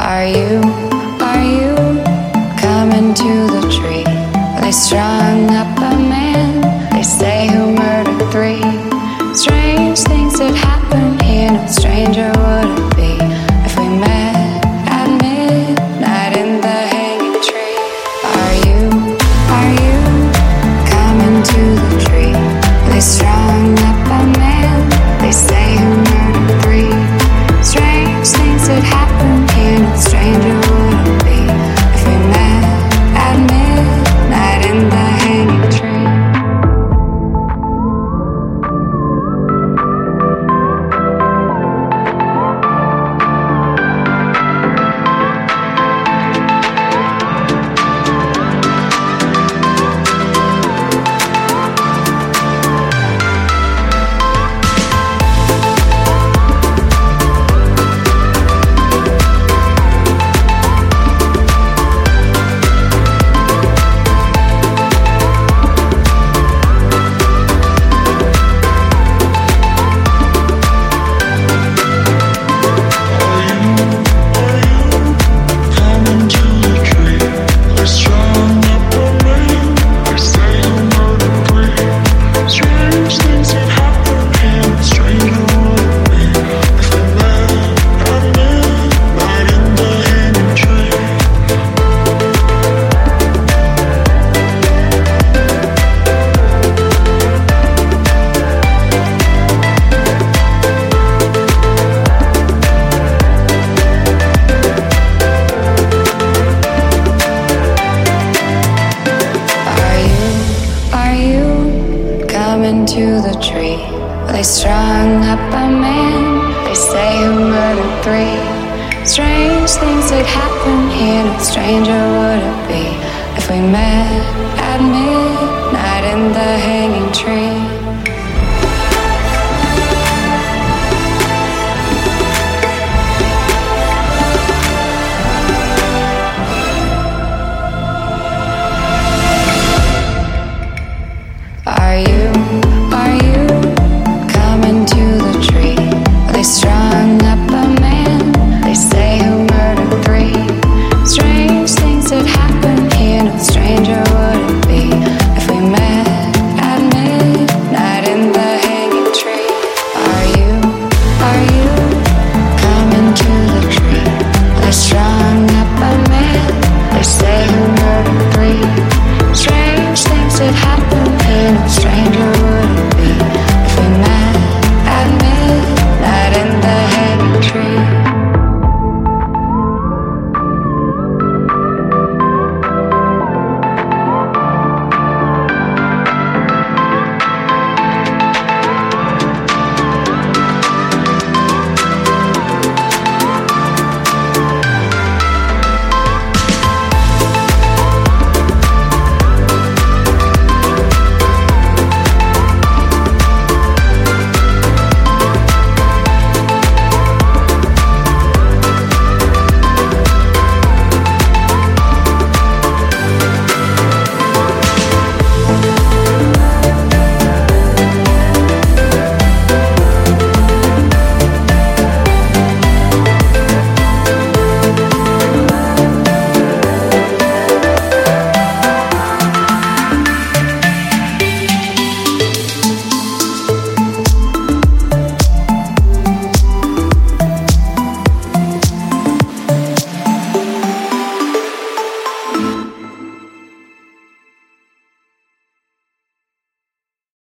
Are you coming to the tree? They strung up a man, they say, who murdered three. Strange things that happen here, no stranger would it be if we met at midnight in the hanging tree. Are you coming to the tree? They strung up a man, they say, who murdered three. Strange things that happen here, no stranger would it be if we met at midnight in the hanging tree. To the tree, they strung up a man, they say, who murdered three. Strange things that happen here, no stranger would it be if we met at midnight in the hanging tree.